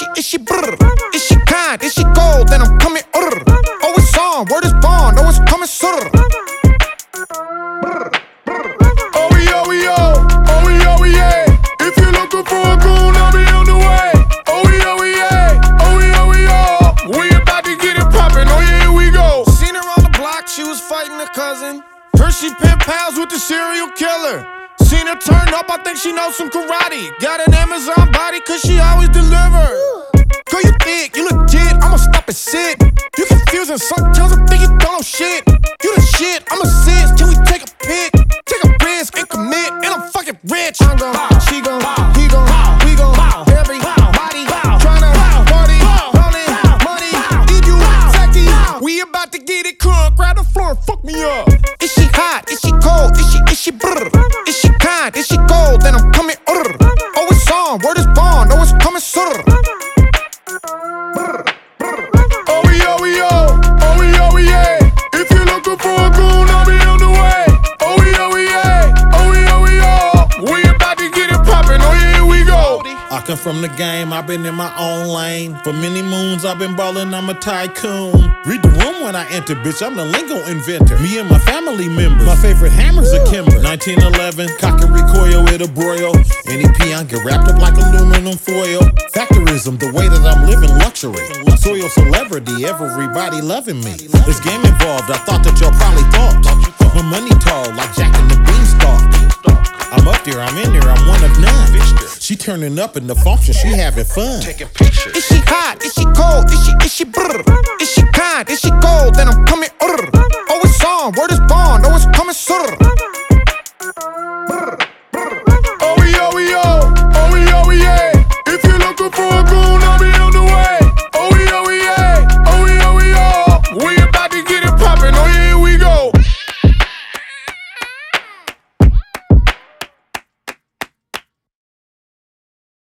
Is she brr? Is she kind? Is she gold? Then I'm coming Oh, it's on, word is bond, oh, it's coming Oh, yeah. If you're looking for a goon, I'll be on the way. Oh, yeah. We about to get it poppin', oh, yeah, here we go. Seen her on the block, she was fighting a cousin. Heard she pen pals with the serial killer. Seen her turn up, I think she knows some karate. Got an Amazon body, cause she always deliver. Girl, you thick, you legit, I'ma stop and sit. You confusing, sometimes I think you don't know shit. You the shit, I'm a sis, can we take a pic? Take a risk and commit, and I'm fucking rich. I'm gon', she gon', he gon', we gon', everybody tryna party, rollin' money. If you sexy, we about to get it crunk, grab the floor and fuck me up. Is she hot? Is she cold? Is she brr? Is she kind? Is she gold? Then I'm coming Oh, it's on, word is bond, oh, it's coming Oh, yeah. If you're looking for a goon, I'll be on the way. Oh, yeah. We about to get it poppin', oh, yeah, here we go. I come from the game, I've been in my own lane. For many moons, I've been ballin', I'm a tycoon. Read the room when I enter, bitch, I'm the lingo inventor. Me and my family members, my favorite hammer's a Kimber. 1911, cock and recoil with a broil. Any peon get wrapped up like aluminum foil. Factorism, the way that I'm living luxury. Soil celebrity, everybody loving me. This game involved, I thought that y'all probably thought. My money tall, like Jack and the Beanstalk. I'm up there, I'm in there, I'm one of none. She turning up in the function, she having fun. Taking pictures. Is she hot? Is she cold? Is she brr? Is she kind? Is she gold? Then I'm coming Oh, it's on, word is bond, oh, it's coming